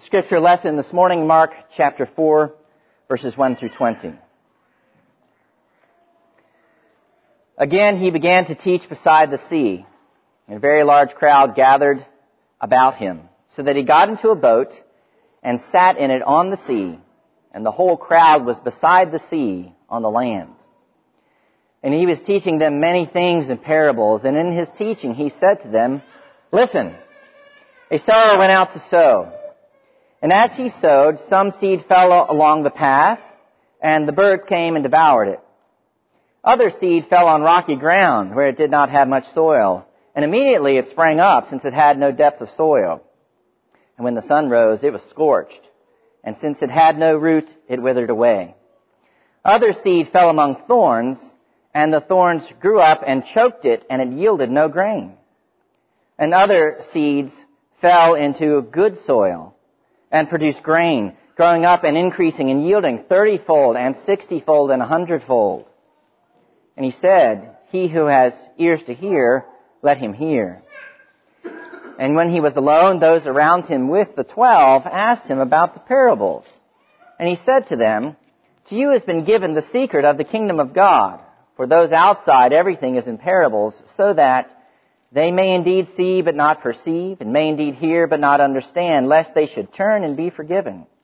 Scripture lesson this morning, Mark chapter 4, verses 1 through 20. Again, he began to teach beside the sea, and a very large crowd gathered about him, so that he got into a boat and sat in it on the sea, and the whole crowd was beside the sea on the land. And he was teaching them many things in parables, and in his teaching he said to them, "Listen, a sower went out to sow. And as he sowed, some seed fell along the path, and the birds came and devoured it. Other seed fell on rocky ground, where it did not have much soil, and immediately it sprang up, since it had no depth of soil. And when the sun rose, it was scorched, and since it had no root, it withered away. Other seed fell among thorns, and the thorns grew up and choked it, and it yielded no grain. And other seeds fell into good soil, and produced grain, growing up and increasing and yielding 30-fold and 60-fold and 100-fold. And he said, He who has ears to hear, let him hear. And when he was alone, those around him with the 12 asked him about the parables. And he said to them, To you has been given the secret of the kingdom of God. For those outside, everything is in parables, so that they may indeed see but not perceive, and may indeed hear but not understand, lest they should turn and be forgiven. And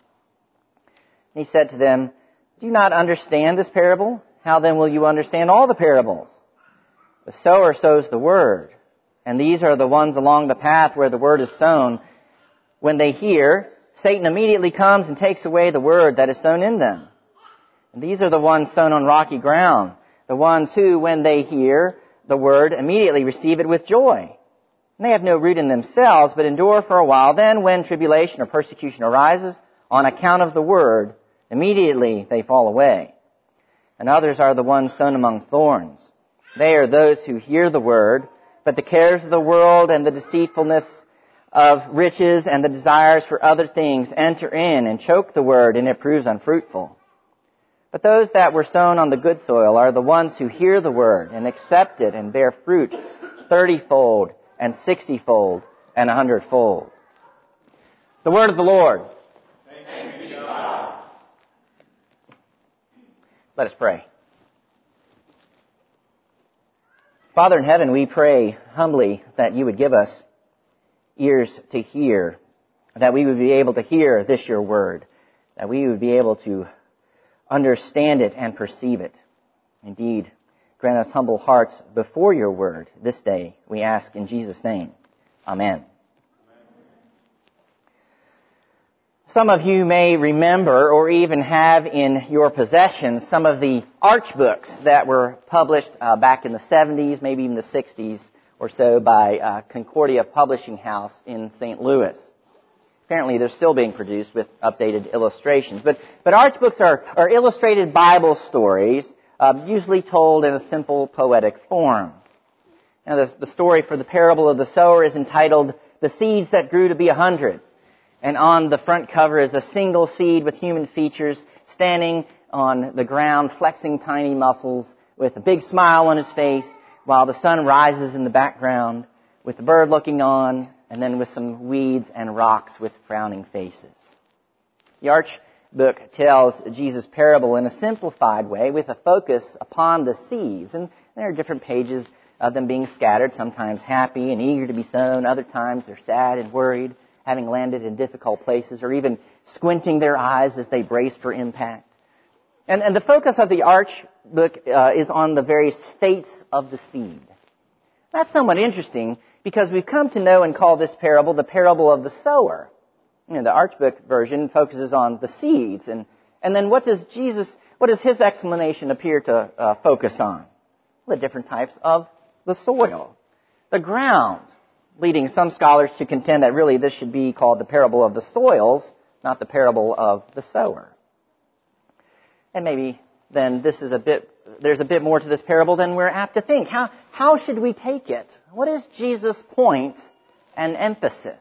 he said to them, Do you not understand this parable? How then will you understand all the parables? The sower sows the word, and these are the ones along the path where the word is sown. When they hear, Satan immediately comes and takes away the word that is sown in them. And these are the ones sown on rocky ground, the ones who, when they hear the word, immediately receive it with joy. And they have no root in themselves, but endure for a while. Then when tribulation or persecution arises on account of the word, immediately they fall away. And others are the ones sown among thorns. They are those who hear the word, but the cares of the world and the deceitfulness of riches and the desires for other things enter in and choke the word, and it proves unfruitful. But those that were sown on the good soil are the ones who hear the word and accept it and bear fruit 30-fold and 60-fold and 100-fold. The word of the Lord. Thanks be to God. Let us pray. Father in heaven, we pray humbly that you would give us ears to hear, that we would be able to hear this your word, that we would be able to understand it and perceive it. Indeed, grant us humble hearts before your word this day, we ask in Jesus' name. Amen. Some of you may remember or even have in your possession some of the Arch books that were published back in the 70s, maybe even the 60s or so by Concordia Publishing House in St. Louis. Apparently, they're still being produced with updated illustrations. But Arch books are illustrated Bible stories, usually told in a simple poetic form. Now, the story for the parable of the sower is entitled, The Seeds That Grew to Be 100. And on the front cover is a single seed with human features standing on the ground, flexing tiny muscles with a big smile on his face, while the sun rises in the background with the bird looking on, and then with some weeds and rocks with frowning faces. The Arch book tells Jesus' parable in a simplified way with a focus upon the seeds. And there are different pages of them being scattered, sometimes happy and eager to be sown, other times they're sad and worried, having landed in difficult places, or even squinting their eyes as they brace for impact. And the focus of the Arch book is on the various fates of the seed. That's somewhat interesting, because we've come to know and call this parable the parable of the sower. You know, the Arch book version focuses on the seeds. And then what does his explanation appear to focus on? The different types of the soil, the ground, leading some scholars to contend that really this should be called the parable of the soils, not the parable of the sower. And maybe then there's a bit more to this parable than we're apt to think. How should we take it? What is Jesus' point and emphasis?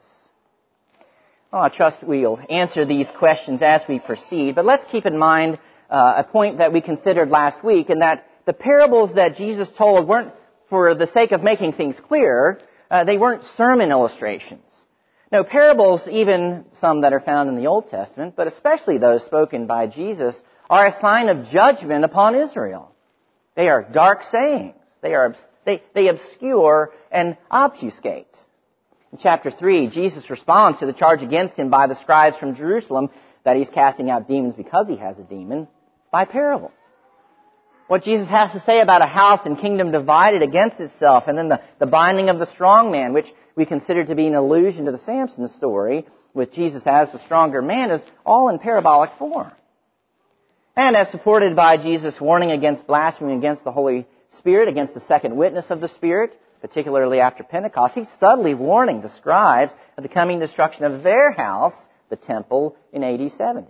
Well, I trust we'll answer these questions as we proceed, but let's keep in mind a point that we considered last week, and that the parables that Jesus told weren't for the sake of making things clear. They weren't sermon illustrations. No, parables, even some that are found in the Old Testament, but especially those spoken by Jesus, are a sign of judgment upon Israel. They are dark sayings. They obscure and obfuscate. In chapter 3, Jesus responds to the charge against him by the scribes from Jerusalem that he's casting out demons because he has a demon by parables. What Jesus has to say about a house and kingdom divided against itself, and then the binding of the strong man, which we consider to be an allusion to the Samson story, with Jesus as the stronger man, is all in parabolic form. And as supported by Jesus' warning against blasphemy against the Holy Spirit, against the second witness of the Spirit, particularly after Pentecost, he's subtly warning the scribes of the coming destruction of their house, the temple, in AD 70.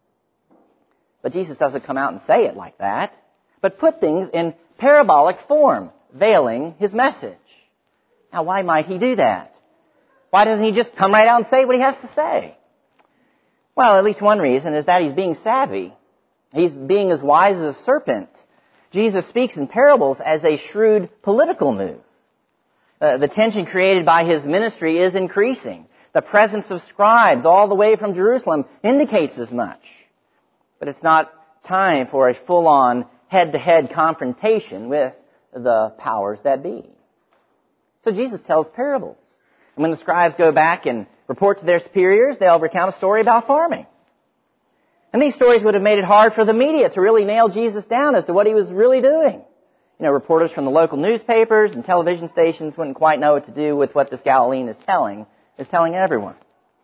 But Jesus doesn't come out and say it like that, but put things in parabolic form, veiling his message. Now, why might he do that? Why doesn't he just come right out and say what he has to say? Well, at least one reason is that he's being savvy. He's being as wise as a serpent. Jesus speaks in parables as a shrewd political move. The tension created by his ministry is increasing. The presence of scribes all the way from Jerusalem indicates as much. But it's not time for a full-on head-to-head confrontation with the powers that be. So Jesus tells parables. And when the scribes go back and report to their superiors, they'll recount a story about farming. And these stories would have made it hard for the media to really nail Jesus down as to what he was really doing. You know, reporters from the local newspapers and television stations wouldn't quite know what to do with what this Galilean is telling everyone.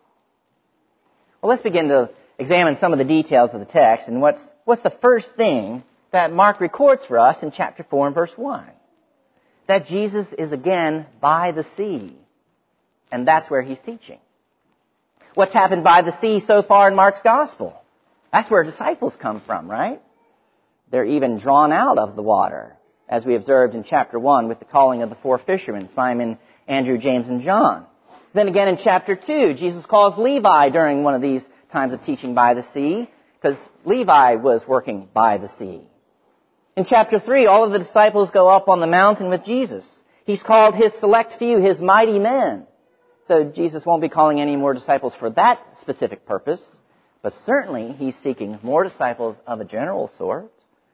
Well, let's begin to examine some of the details of the text. And what's the first thing that Mark records for us in chapter 4 and verse 1? That Jesus is again by the sea. And that's where he's teaching. What's happened by the sea so far in Mark's gospel? That's where disciples come from, right? They're even drawn out of the water, as we observed in chapter 1 with the calling of the 4 fishermen, Simon, Andrew, James, and John. Then again in chapter 2, Jesus calls Levi during one of these times of teaching by the sea, because Levi was working by the sea. In chapter 3, all of the disciples go up on the mountain with Jesus. He's called his select few, his mighty men. So Jesus won't be calling any more disciples for that specific purpose, but certainly he's seeking more disciples of a general sort.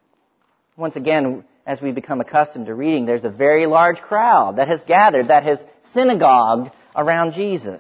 Once again, as we become accustomed to reading, there's a very large crowd that has gathered, that has synagogued around Jesus.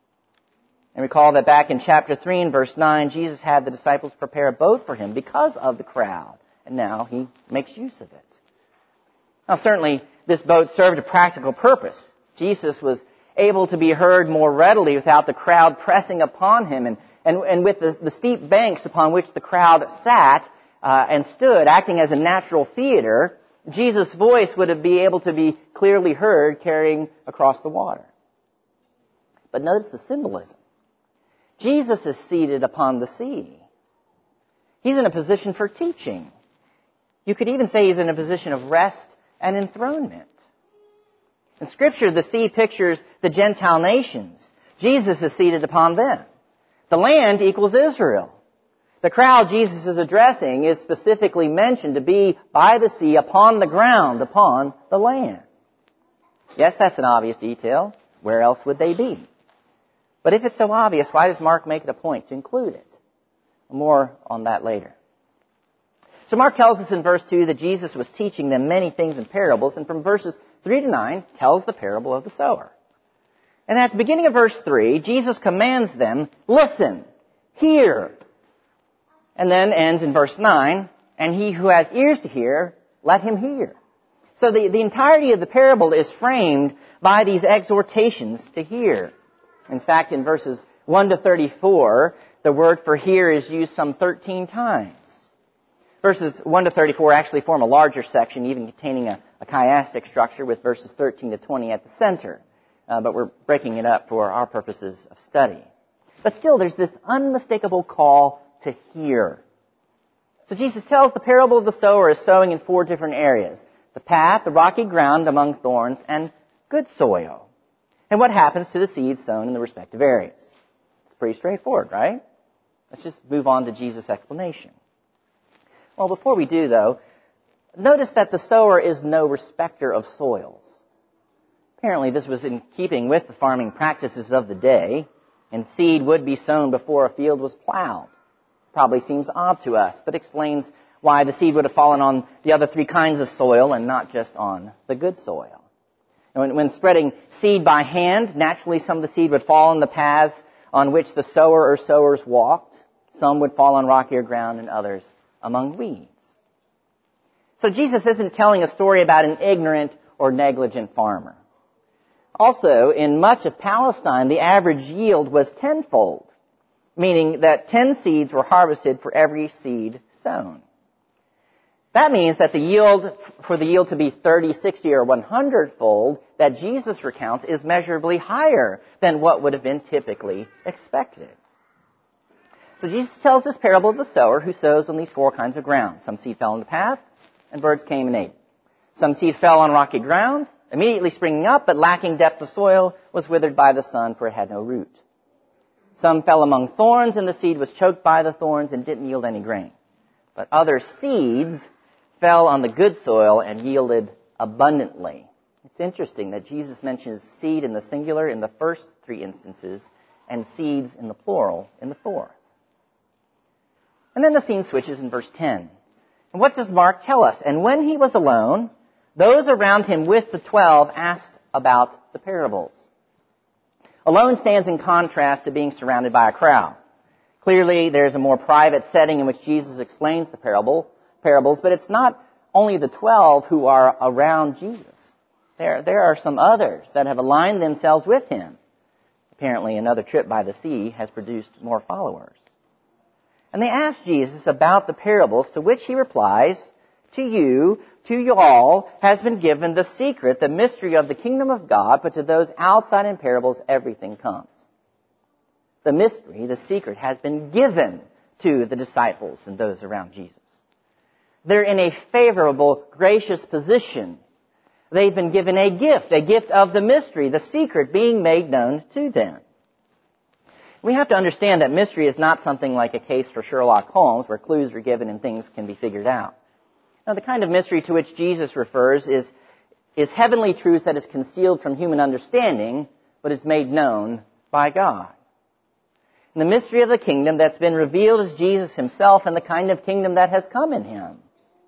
And recall that back in chapter 3 and verse 9, Jesus had the disciples prepare a boat for him because of the crowd. And now he makes use of it. Now certainly this boat served a practical purpose. Jesus was able to be heard more readily without the crowd pressing upon him. And with the steep banks upon which the crowd sat and stood, acting as a natural theater, Jesus' voice would be able to be clearly heard carrying across the water. But notice the symbolism. Jesus is seated upon the sea. He's in a position for teaching. You could even say he's in a position of rest and enthronement. In Scripture, the sea pictures the Gentile nations. Jesus is seated upon them. The land equals Israel. The crowd Jesus is addressing is specifically mentioned to be by the sea, upon the ground, upon the land. Yes, that's an obvious detail. Where else would they be? But if it's so obvious, why does Mark make it a point to include it? More on that later. So Mark tells us in verse 2 that Jesus was teaching them many things in parables, and from verses 3 to 9 tells the parable of the sower. And at the beginning of verse 3, Jesus commands them, listen, hear. And then ends in verse 9, and he who has ears to hear, let him hear. So the entirety of the parable is framed by these exhortations to hear. In fact, in verses 1 to 34, the word for hear is used some 13 times. Verses 1 to 34 actually form a larger section, even containing a chiastic structure with verses 13 to 20 at the center. But we're breaking it up for our purposes of study. But still, there's this unmistakable call to hear. So Jesus tells the parable of the sower is sowing in 4 different areas. The path, the rocky ground among thorns, and good soil. And what happens to the seeds sown in the respective areas? It's pretty straightforward, right? Let's just move on to Jesus' explanation. Well, before we do, though, notice that the sower is no respecter of soils. Apparently, this was in keeping with the farming practices of the day. and seed would be sown before a field was plowed. Probably seems odd to us, but explains why the seed would have fallen on the other three kinds of soil and not just on the good soil. And when spreading seed by hand, naturally some of the seed would fall on the paths on which the sower or sowers walked. Some would fall on rockier ground and others among weeds. So Jesus isn't telling a story about an ignorant or negligent farmer. Also, in much of Palestine, the average yield was tenfold, meaning that 10 seeds were harvested for every seed sown. That means that for the yield to be 30, 60, or 100-fold that Jesus recounts is measurably higher than what would have been typically expected. So Jesus tells this parable of the sower who sows on these four kinds of ground. Some seed fell on the path, and birds came and ate it. Some seed fell on rocky ground, immediately springing up, but lacking depth of soil, was withered by the sun, for it had no root. Some fell among thorns, and the seed was choked by the thorns and didn't yield any grain. But other seeds fell on the good soil and yielded abundantly. It's interesting that Jesus mentions seed in the singular in the first three instances and seeds in the plural in the fourth. And then the scene switches in verse 10. And what does Mark tell us? And when he was alone, those around him with the 12 asked about the parables. Alone stands in contrast to being surrounded by a crowd. Clearly, there's a more private setting in which Jesus explains the parables, but it's not only the 12 who are around Jesus. There are some others that have aligned themselves with him. Apparently, another trip by the sea has produced more followers. And they ask Jesus about the parables, to which he replies, to you all, has been given the secret, the mystery of the kingdom of God, but to those outside in parables, everything comes. The mystery, the secret, has been given to the disciples and those around Jesus. They're in a favorable, gracious position. They've been given a gift of the mystery, the secret being made known to them. We have to understand that mystery is not something like a case for Sherlock Holmes, where clues are given and things can be figured out. Now, the kind of mystery to which Jesus refers is heavenly truth that is concealed from human understanding, but is made known by God. And the mystery of the kingdom that's been revealed is Jesus himself and the kind of kingdom that has come in him.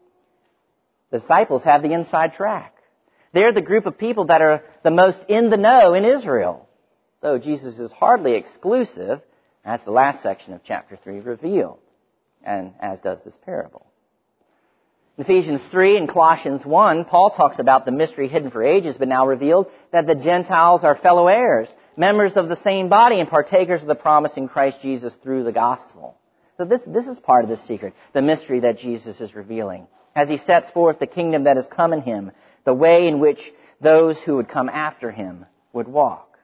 The disciples have the inside track. They're the group of people that are the most in the know in Israel, though Jesus is hardly exclusive, as the last section of chapter 3 revealed, and as does this parable. In Ephesians 3 and Colossians 1, Paul talks about the mystery hidden for ages, but now revealed, that the Gentiles are fellow heirs, members of the same body, and partakers of the promise in Christ Jesus through the gospel. So this is part of the secret, the mystery that Jesus is revealing, as he sets forth the kingdom that has come in him, the way in which those who would come after him would walk.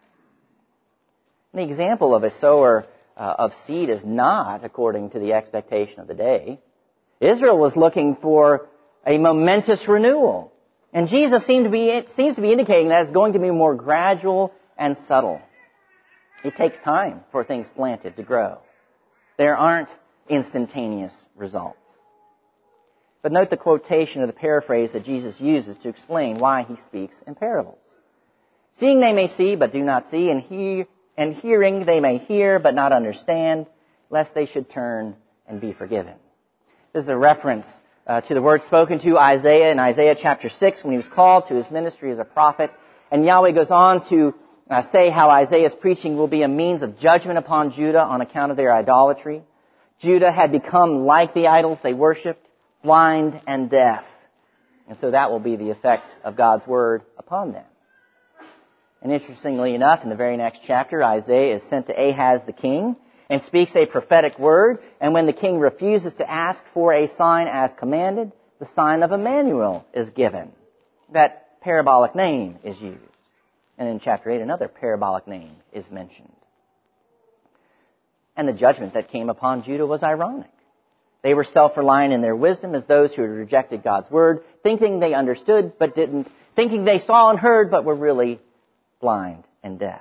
And the example of a sower of seed is not according to the expectation of the day. Israel was looking for a momentous renewal. And Jesus seems to be indicating that it's going to be more gradual and subtle. It takes time for things planted to grow. There aren't instantaneous results. But note the quotation or the paraphrase that Jesus uses to explain why he speaks in parables. Seeing they may see, but do not see, and hearing they may hear, but not understand, lest they should turn and be forgiven. This is a reference to the words spoken to Isaiah in Isaiah chapter 6 when he was called to his ministry as a prophet. And Yahweh goes on to say how Isaiah's preaching will be a means of judgment upon Judah on account of their idolatry. Judah had become like the idols they worshipped, blind and deaf. And so that will be the effect of God's word upon them. And interestingly enough, in the very next chapter, Isaiah is sent to Ahaz the king and speaks a prophetic word. And when the king refuses to ask for a sign as commanded, the sign of Emmanuel is given. That parabolic name is used. And in chapter 8, another parabolic name is mentioned. And the judgment that came upon Judah was ironic. They were self-reliant in their wisdom as those who had rejected God's word, thinking they understood but didn't, thinking they saw and heard but were really blind and deaf.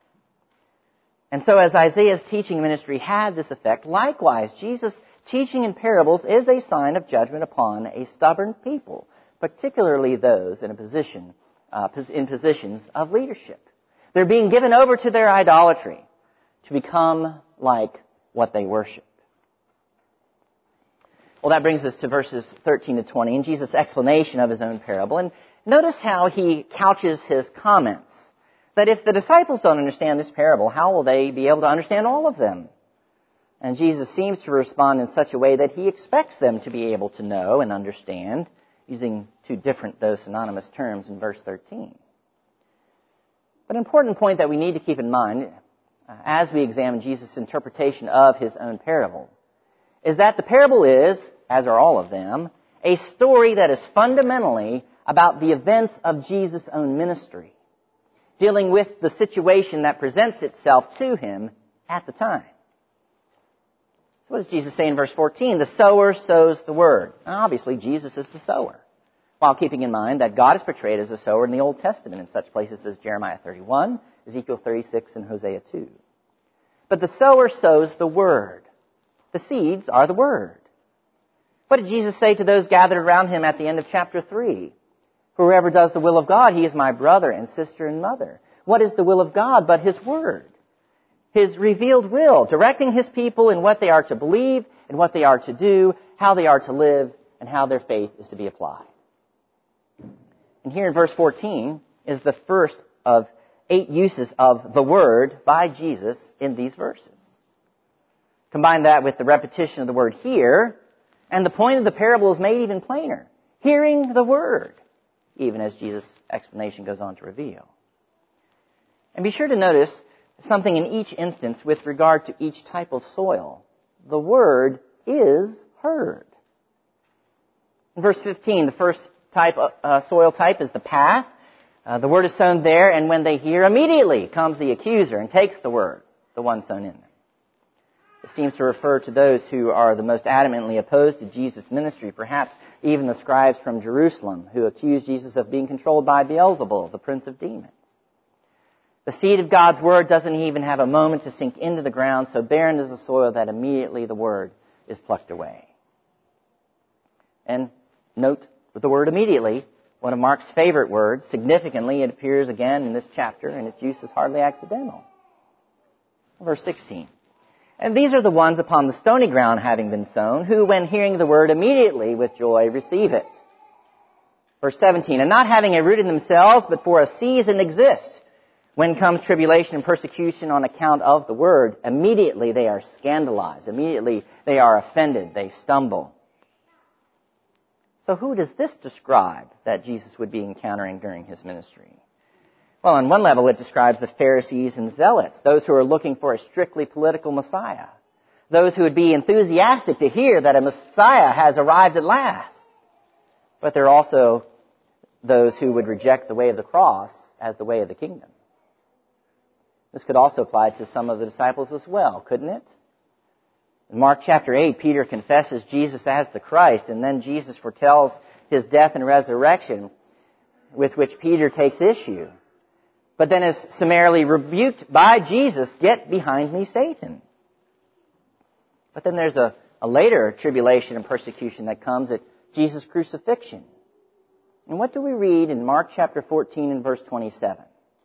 And so as Isaiah's teaching ministry had this effect, likewise, Jesus' teaching in parables is a sign of judgment upon a stubborn people, particularly those in positions of leadership. They're being given over to their idolatry, to become like what they worship. Well, that brings us to verses 13 to 20 and Jesus' explanation of his own parable. And notice how he couches his comments. That if the disciples don't understand this parable, how will they be able to understand all of them? And Jesus seems to respond in such a way that he expects them to be able to know and understand, using two different though synonymous terms in verse 13. But an important point that we need to keep in mind as we examine Jesus' interpretation of his own parable is that the parable is, as are all of them, a story that is fundamentally about the events of Jesus' own ministry, dealing with the situation that presents itself to him at the time. So what does Jesus say in verse 14? The sower sows the word. And obviously, Jesus is the sower, while keeping in mind that God is portrayed as a sower in the Old Testament in such places as Jeremiah 31, Ezekiel 36, and Hosea 2. But the sower sows the word. The seeds are the word. What did Jesus say to those gathered around him at the end of chapter 3? Whoever does the will of God, he is my brother and sister and mother. What is the will of God but his word? His revealed will, directing his people in what they are to believe, and what they are to do, how they are to live, and how their faith is to be applied. And here in verse 14 is the first of 8 uses of the word by Jesus in these verses. Combine that with the repetition of the word hear, and the point of the parable is made even plainer. Hearing the word, even as Jesus' explanation goes on to reveal. And be sure to notice something in each instance with regard to each type of soil. The word is heard. In verse 15, the first type soil type is the path. The word is sown there, and when they hear, immediately comes the accuser and takes the word, the one sown in them. It seems to refer to those who are the most adamantly opposed to Jesus' ministry, perhaps even the scribes from Jerusalem, who accused Jesus of being controlled by Beelzebul, the prince of demons. The seed of God's word doesn't even have a moment to sink into the ground, so barren is the soil that immediately the word is plucked away. And note with the word immediately, one of Mark's favorite words, significantly it appears again in this chapter, and its use is hardly accidental. Verse 16. And these are the ones upon the stony ground having been sown, who when hearing the word immediately with joy receive it. Verse 17. And not having a root in themselves, but for a season exist. When comes tribulation and persecution on account of the word, immediately they are scandalized. Immediately they are offended. They stumble. So who does this describe that Jesus would be encountering during his ministry? Well, on one level, it describes the Pharisees and Zealots, those who are looking for a strictly political Messiah, those who would be enthusiastic to hear that a Messiah has arrived at last. But there are also those who would reject the way of the cross as the way of the kingdom. This could also apply to some of the disciples as well, couldn't it? In Mark chapter 8, Peter confesses Jesus as the Christ, and then Jesus foretells his death and resurrection, with which Peter takes issue. But then is summarily rebuked by Jesus, "Get behind me, Satan." But then there's a later tribulation and persecution that comes at Jesus' crucifixion. And what do we read in Mark chapter 14 and verse 27?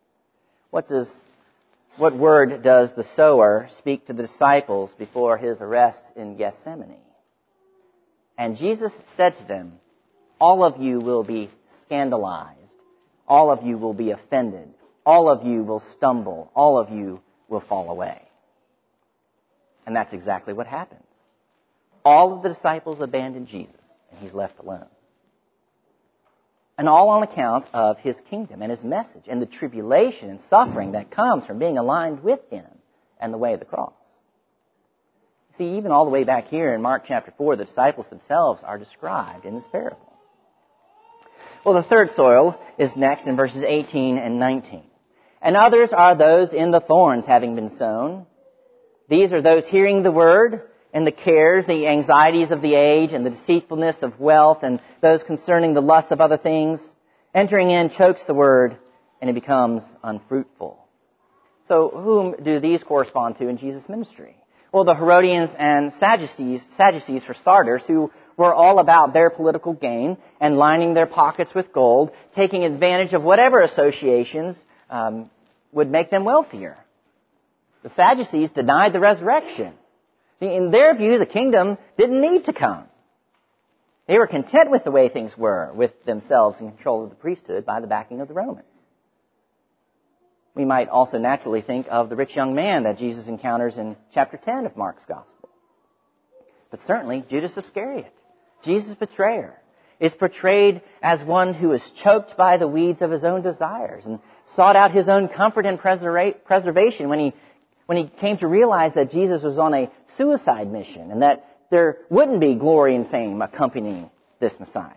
What word does the sower speak to the disciples before his arrest in Gethsemane? And Jesus said to them, "All of you will be scandalized. All of you will be offended. All of you will stumble. All of you will fall away." And that's exactly what happens. All of the disciples abandon Jesus, and he's left alone. And all on account of his kingdom and his message and the tribulation and suffering that comes from being aligned with him and the way of the cross. See, even all the way back here in Mark chapter 4, the disciples themselves are described in this parable. Well, the third soil is next in verses 18 and 19. And others are those in the thorns having been sown. These are those hearing the word, and the cares, the anxieties of the age, and the deceitfulness of wealth, and those concerning the lusts of other things, entering in chokes the word, and it becomes unfruitful. So whom do these correspond to in Jesus' ministry? Well, the Herodians and Sadducees for starters, who were all about their political gain and lining their pockets with gold, taking advantage of whatever associations would make them wealthier. The Sadducees denied the resurrection. In their view, the kingdom didn't need to come. They were content with the way things were, with themselves in control of the priesthood by the backing of the Romans. We might also naturally think of the rich young man that Jesus encounters in chapter 10 of Mark's Gospel. But certainly Judas Iscariot, Jesus' betrayer, is portrayed as one who is choked by the weeds of his own desires and sought out his own comfort and preservation when he came to realize that Jesus was on a suicide mission and that there wouldn't be glory and fame accompanying this Messiah.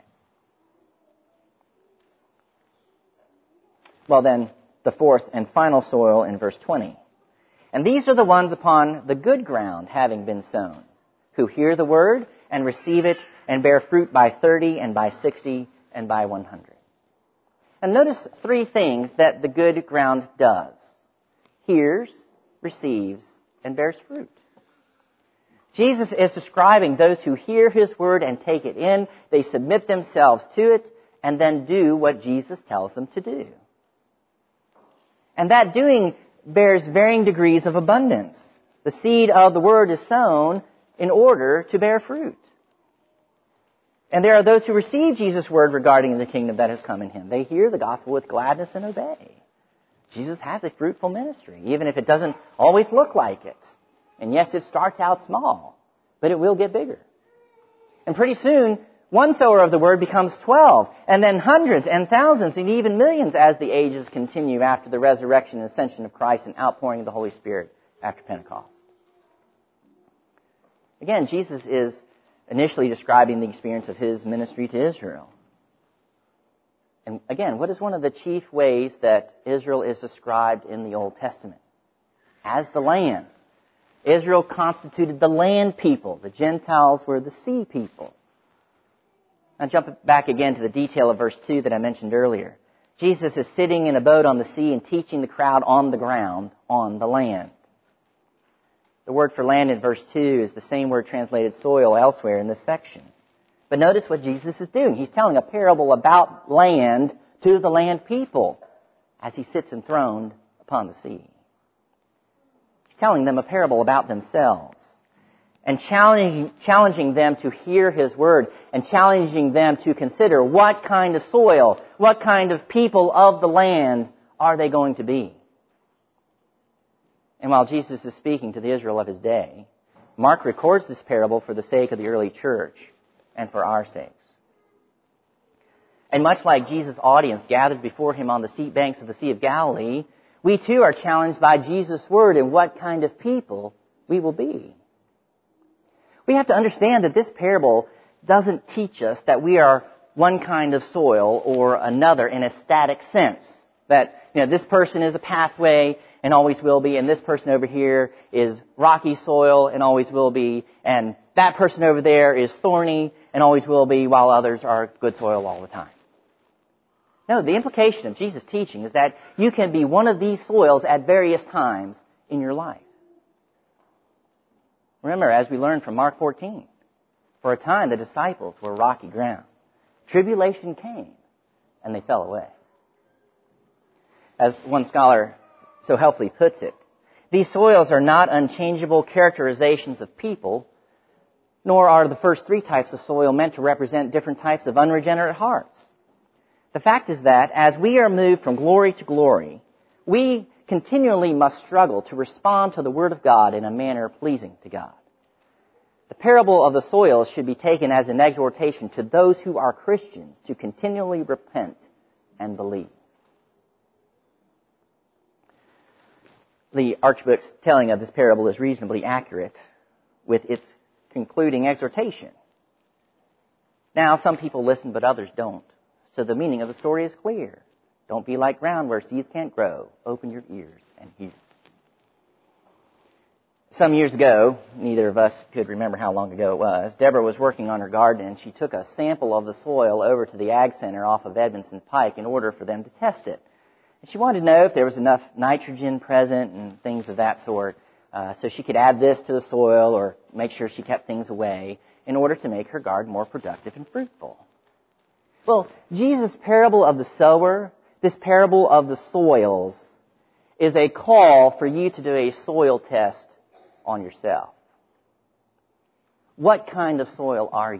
Well then, the fourth and final soil in verse 20. And these are the ones upon the good ground having been sown, who hear the word and receive it and bear fruit by 30 and by 60 and by 100. And notice three things that the good ground does. Hears, receives, and bears fruit. Jesus is describing those who hear His word and take it in. They submit themselves to it and then do what Jesus tells them to do. And that doing bears varying degrees of abundance. The seed of the word is sown in order to bear fruit. And there are those who receive Jesus' word regarding the kingdom that has come in Him. They hear the gospel with gladness and obey. Jesus has a fruitful ministry, even if it doesn't always look like it. And yes, it starts out small, but it will get bigger. And pretty soon, one sower of the word becomes 12, and then hundreds and thousands and even millions as the ages continue after the resurrection and ascension of Christ and outpouring of the Holy Spirit after Pentecost. Again, Jesus is initially describing the experience of His ministry to Israel. And again, what is one of the chief ways that Israel is described in the Old Testament? As the land. Israel constituted the land people. The Gentiles were the sea people. Now jump back again to the detail of verse 2 that I mentioned earlier. Jesus is sitting in a boat on the sea and teaching the crowd on the ground, on the land. The word for land in verse 2 is the same word translated soil elsewhere in this section. But notice what Jesus is doing. He's telling a parable about land to the land people as He sits enthroned upon the sea. He's telling them a parable about themselves and challenging them to hear His word and challenging them to consider what kind of soil, what kind of people of the land are they going to be. And while Jesus is speaking to the Israel of His day, Mark records this parable for the sake of the early church and for our sakes. And much like Jesus' audience gathered before Him on the steep banks of the Sea of Galilee, we too are challenged by Jesus' word in what kind of people we will be. We have to understand that this parable doesn't teach us that we are one kind of soil or another in a static sense. That, this person is a pathway and always will be, and this person over here is rocky soil and always will be, and that person over there is thorny and always will be, while others are good soil all the time. No, the implication of Jesus' teaching is that you can be one of these soils at various times in your life. Remember, as we learned from Mark 14, for a time the disciples were rocky ground. Tribulation came, and they fell away. As one scholar so helpfully puts it, these soils are not unchangeable characterizations of people, nor are the first three types of soil meant to represent different types of unregenerate hearts. The fact is that as we are moved from glory to glory, we continually must struggle to respond to the Word of God in a manner pleasing to God. The parable of the soils should be taken as an exhortation to those who are Christians to continually repent and believe. The Archbook's telling of this parable is reasonably accurate with its concluding exhortation. Now, some people listen, but others don't. So the meaning of the story is clear. Don't be like ground where seeds can't grow. Open your ears and hear. Some years ago, neither of us could remember how long ago it was, Deborah was working on her garden and she took a sample of the soil over to the Ag Center off of Edmondson Pike in order for them to test it. And she wanted to know if there was enough nitrogen present and things of that sort, so she could add this to the soil or make sure she kept things away in order to make her garden more productive and fruitful. Well, Jesus' parable of the sower, this parable of the soils, is a call for you to do a soil test on yourself. What kind of soil are you?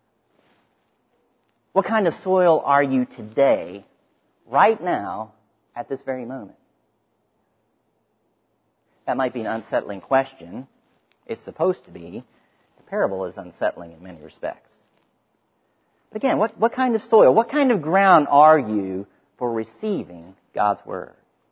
What kind of soil are you today, right now, at this very moment? That might be an unsettling question. It's supposed to be. The parable is unsettling in many respects. But again, what kind of soil, what kind of ground are you for receiving God's Word?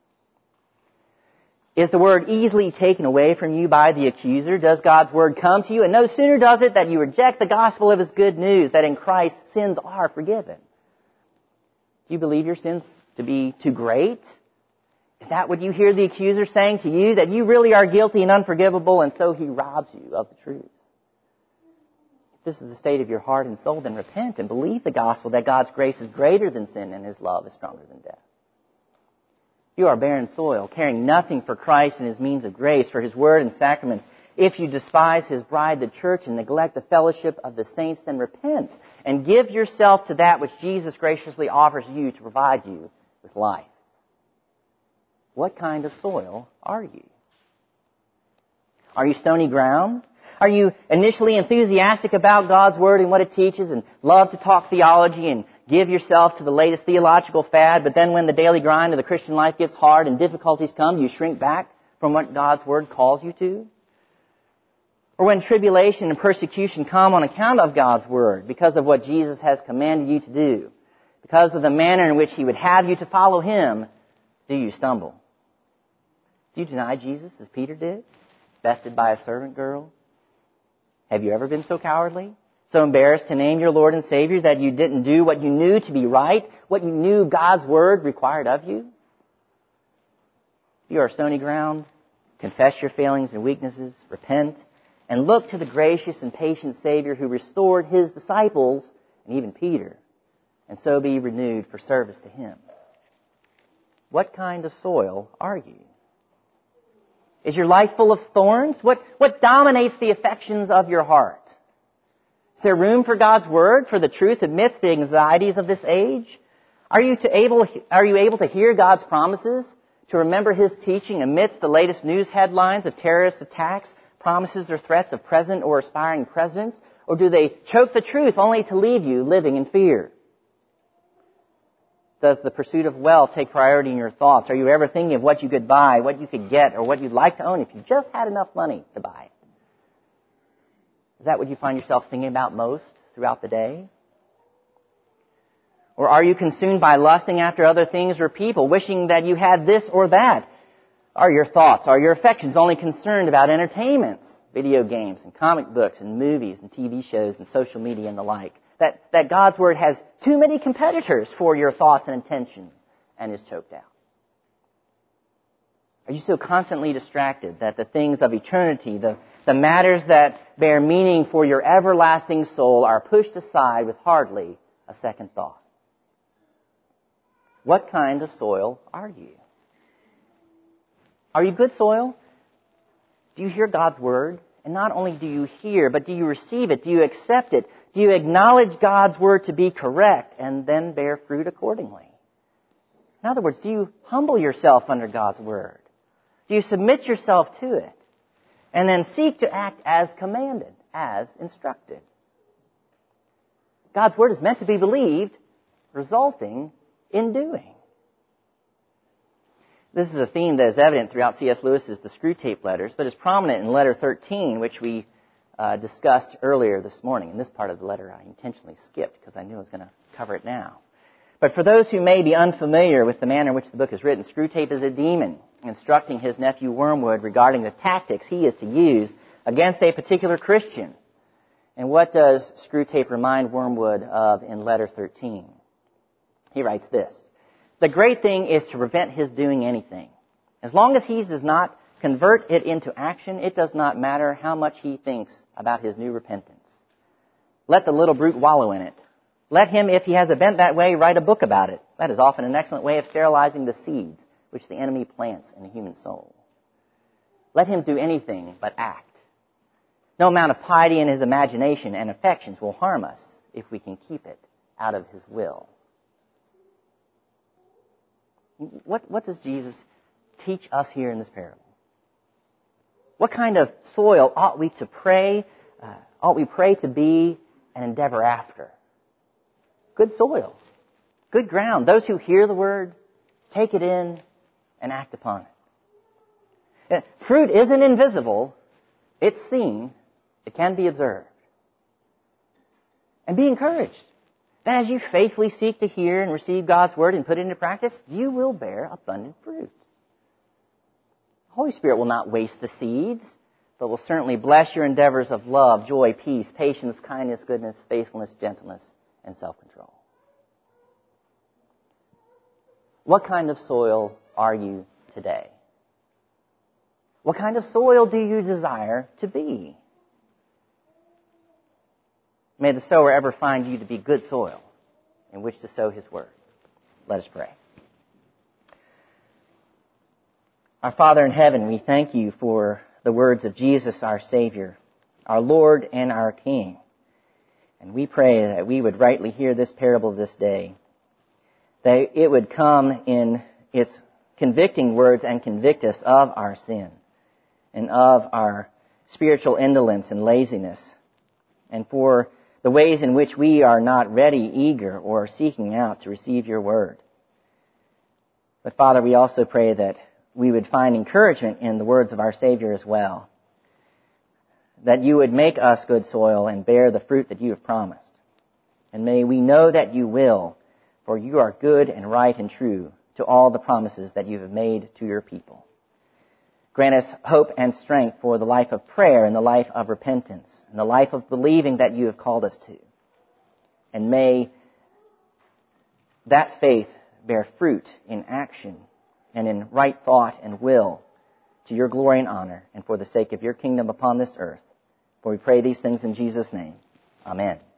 Is the Word easily taken away from you by the accuser? Does God's Word come to you? And no sooner does it that you reject the gospel of His good news, that in Christ sins are forgiven. Do you believe your sins to be too great? Is that what you hear the accuser saying to you? That you really are guilty and unforgivable, and so he robs you of the truth? If this is the state of your heart and soul, then repent and believe the gospel that God's grace is greater than sin and His love is stronger than death. You are barren soil, caring nothing for Christ and His means of grace, for His word and sacraments. If you despise His bride, the church, and neglect the fellowship of the saints, then repent and give yourself to that which Jesus graciously offers you to provide you with life. What kind of soil are you? Are you stony ground? Are you initially enthusiastic about God's Word and what it teaches and love to talk theology and give yourself to the latest theological fad, but then when the daily grind of the Christian life gets hard and difficulties come, you shrink back from what God's Word calls you to? Or when tribulation and persecution come on account of God's Word, because of what Jesus has commanded you to do, because of the manner in which He would have you to follow Him, do you stumble? Do you deny Jesus as Peter did, bested by a servant girl? Have you ever been so cowardly, so embarrassed to name your Lord and Savior that you didn't do what you knew to be right, what you knew God's Word required of you? If you are stony ground, confess your failings and weaknesses, repent, and look to the gracious and patient Savior who restored His disciples, and even Peter, and so be renewed for service to Him. What kind of soil are you? Is your life full of thorns? What dominates the affections of your heart? Is there room for God's Word, for the truth amidst the anxieties of this age? Are you able to hear God's promises, to remember His teaching amidst the latest news headlines of terrorist attacks, promises or threats of present or aspiring presidents? Or do they choke the truth only to leave you living in fear? Does the pursuit of wealth take priority in your thoughts? Are you ever thinking of what you could buy, what you could get, or what you'd like to own if you just had enough money to buy it? Is that what you find yourself thinking about most throughout the day? Or are you consumed by lusting after other things or people, wishing that you had this or that? Are your thoughts, are your affections only concerned about entertainments, video games and comic books and movies and TV shows and social media and the like? That God's Word has too many competitors for your thoughts and attention and is choked out? Are you so constantly distracted that the things of eternity, the matters that bear meaning for your everlasting soul, are pushed aside with hardly a second thought? What kind of soil are you? Are you good soil? Do you hear God's Word? And not only do you hear, but do you receive it? Do you accept it? Do you acknowledge God's Word to be correct and then bear fruit accordingly? In other words, do you humble yourself under God's Word? Do you submit yourself to it? And then seek to act as commanded, as instructed? God's Word is meant to be believed, resulting in doing. This is a theme that is evident throughout C.S. Lewis's The Screwtape Letters, but is prominent in letter 13, which we discussed earlier this morning. In this part of the letter, I intentionally skipped because I knew I was going to cover it now. But for those who may be unfamiliar with the manner in which the book is written, Screwtape is a demon instructing his nephew Wormwood regarding the tactics he is to use against a particular Christian. And what does Screwtape remind Wormwood of in letter 13? He writes this: "The great thing is to prevent his doing anything. As long as he does not convert it into action, it does not matter how much he thinks about his new repentance. Let the little brute wallow in it. Let him, if he has a bent that way, write a book about it. That is often an excellent way of sterilizing the seeds which the enemy plants in the human soul. Let him do anything but act. No amount of piety in his imagination and affections will harm us if we can keep it out of his will." What does Jesus teach us here in this parable? What kind of soil ought we to pray, ought we pray to be and endeavor after? Good soil, good ground. Those who hear the word, take it in, and act upon it. Fruit isn't invisible. It's seen. It can be observed. And be encouraged that as you faithfully seek to hear and receive God's word and put it into practice, you will bear abundant fruit. The Holy Spirit will not waste the seeds, but will certainly bless your endeavors of love, joy, peace, patience, kindness, goodness, faithfulness, gentleness, and self-control. What kind of soil are you today? What kind of soil do you desire to be? May the sower ever find you to be good soil in which to sow his word. Let us pray. Our Father in heaven, we thank you for the words of Jesus, our Savior, our Lord and our King. And we pray that we would rightly hear this parable this day, that it would come in its convicting words and convict us of our sin and of our spiritual indolence and laziness, and for the ways in which we are not ready, eager, or seeking out to receive your word. But Father, we also pray that we would find encouragement in the words of our Savior as well, that you would make us good soil and bear the fruit that you have promised. And may we know that you will, for you are good and right and true to all the promises that you have made to your people. Grant us hope and strength for the life of prayer and the life of repentance and the life of believing that you have called us to. And may that faith bear fruit in action and in right thought and will to your glory and honor and for the sake of your kingdom upon this earth. For we pray these things in Jesus' name. Amen.